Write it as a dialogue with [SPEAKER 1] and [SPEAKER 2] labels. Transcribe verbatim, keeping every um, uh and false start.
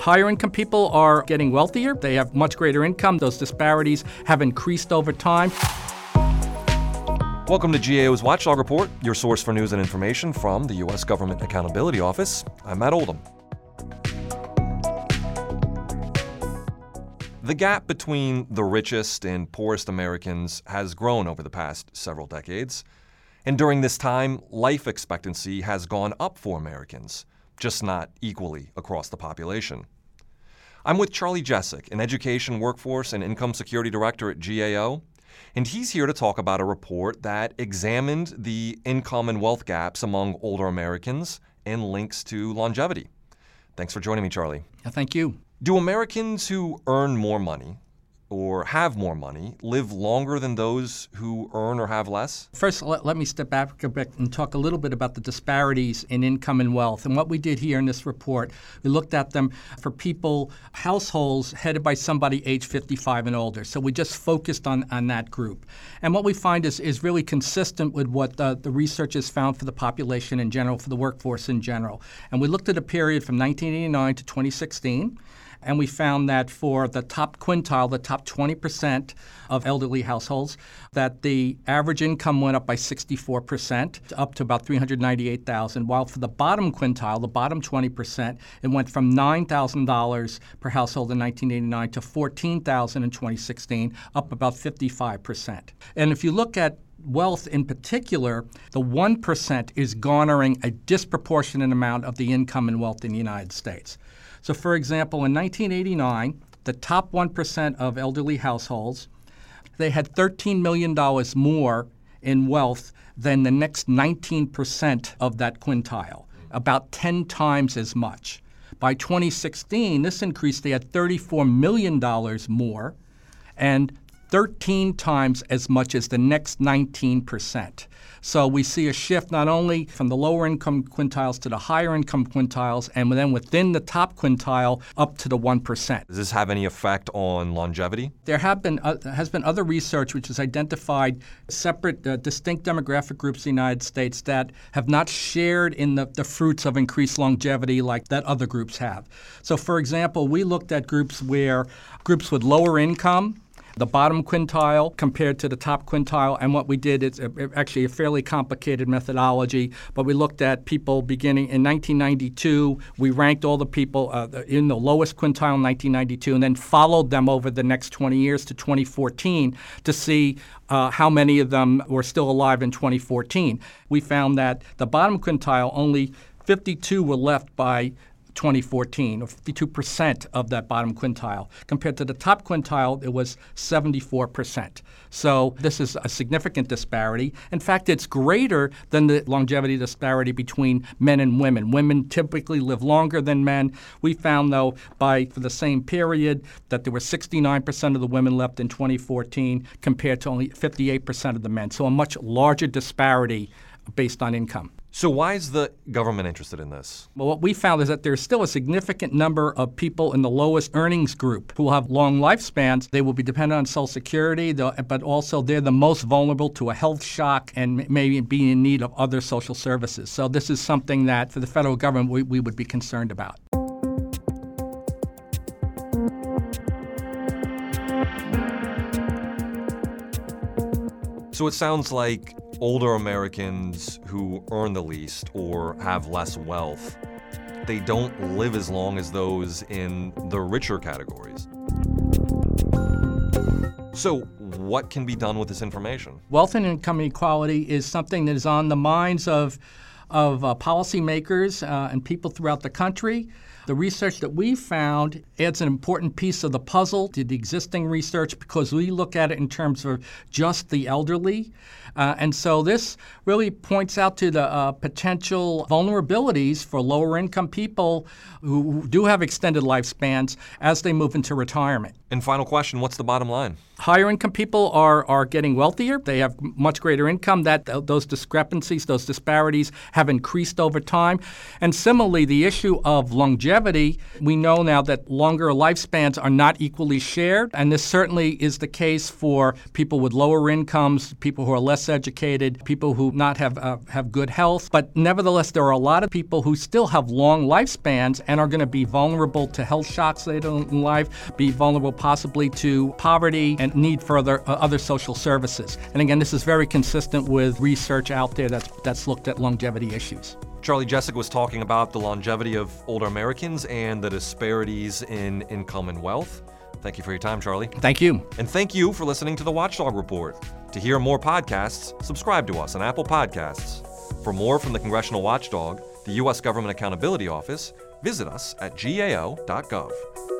[SPEAKER 1] Higher income people are getting wealthier. They have much greater income. Those disparities have increased over time.
[SPEAKER 2] Welcome to G A O's Watchdog Report, your source for news and information from the U S Government Accountability Office. I'm Matt Oldham. The gap between the richest and poorest Americans has grown over the past several decades. And during this time, life expectancy has gone up for Americans, just not equally across the population. I'm with Charlie Jessic, an Education, Workforce, and Income Security Director at G A O, and he's here to talk about a report that examined the income and wealth gaps among older Americans and links to longevity. Thanks for joining me, Charlie.
[SPEAKER 1] Yeah, thank you.
[SPEAKER 2] Do Americans who earn more money or have more money live longer than those who earn or have less?
[SPEAKER 1] First, let, let me step back a bit and talk a little bit about the disparities in income and wealth. And what we did here in this report, we looked at them for people, households headed by somebody age fifty-five and older. So we just focused on, on that group. And what we find is, is really consistent with what the, the research has found for the population in general, for the workforce in general. And we looked at a period from nineteen eighty-nine to twenty sixteen. And we found that for the top quintile, the top twenty percent of elderly households, that the average income went up by sixty-four percent, up to about three hundred ninety-eight thousand dollars, while for the bottom quintile, the bottom twenty percent, it went from nine thousand dollars per household in nineteen eighty-nine to fourteen thousand dollars in twenty sixteen, up about fifty-five percent. And if you look at wealth in particular, the one percent is garnering a disproportionate amount of the income and wealth in the United States. So, for example, in nineteen eighty-nine, the top one percent of elderly households, they had thirteen million dollars more in wealth than the next nineteen percent of that quintile, about ten times as much. By twenty sixteen, this increased, they had thirty-four million dollars more and thirteen times as much as the next nineteen percent. So we see a shift not only from the lower income quintiles to the higher income quintiles, and then within the top quintile up to the one percent.
[SPEAKER 2] Does this have any effect on longevity?
[SPEAKER 1] There have been uh, has been other research which has identified separate, uh, distinct demographic groups in the United States that have not shared in the, the fruits of increased longevity like that other groups have. So, for example, we looked at groups where groups with lower income, the bottom quintile compared to the top quintile, and what we did is actually a fairly complicated methodology, but we looked at people beginning in nineteen ninety-two. We ranked all the people uh, in the lowest quintile in nineteen ninety-two and then followed them over the next twenty years to twenty fourteen to see uh, how many of them were still alive in twenty fourteen. We found that the bottom quintile, only fifty-two were left by twenty fourteen, or fifty-two percent of that bottom quintile. Compared to the top quintile, it was seventy-four percent. So this is a significant disparity. In fact, it's greater than the longevity disparity between men and women. Women typically live longer than men. We found, though, by for the same period, that there were sixty-nine percent of the women left in twenty fourteen compared to only fifty-eight percent of the men. So a much larger disparity based on income.
[SPEAKER 2] So why is the government interested in this?
[SPEAKER 1] Well, what we found is that there's still a significant number of people in the lowest earnings group who will have long lifespans. They will be dependent on Social Security, but also they're the most vulnerable to a health shock and maybe be in need of other social services. So this is something that for the federal government we, we would be concerned about.
[SPEAKER 2] So it sounds like older Americans who earn the least or have less wealth, they don't live as long as those in the richer categories. So what can be done with this information?
[SPEAKER 1] Wealth and income inequality is something that is on the minds of, of uh, policymakers uh, and people throughout the country. The research that we found adds an important piece of the puzzle to the existing research because we look at it in terms of just the elderly. Uh, and so this really points out to the uh, potential vulnerabilities for lower income people who do have extended lifespans as they move into retirement.
[SPEAKER 2] And final question, what's the bottom line?
[SPEAKER 1] Higher income people are, are getting wealthier. They have much greater income. That those discrepancies, those disparities have increased over time. And similarly, the issue of longevity longevity, we know now that longer lifespans are not equally shared, and this certainly is the case for people with lower incomes, people who are less educated, people who not have uh, have good health. But nevertheless, there are a lot of people who still have long lifespans and are going to be vulnerable to health shocks later in life, be vulnerable possibly to poverty, and need further uh, other social services. And again, this is very consistent with research out there that's that's looked at longevity issues.
[SPEAKER 2] Charlie Jessic was talking about the longevity of older Americans and the disparities in income and wealth. Thank you for your time, Charlie.
[SPEAKER 1] Thank you.
[SPEAKER 2] And thank you for listening to the Watchdog Report. To hear more podcasts, subscribe to us on Apple Podcasts. For more from the Congressional Watchdog, the U S Government Accountability Office, visit us at G A O dot gov.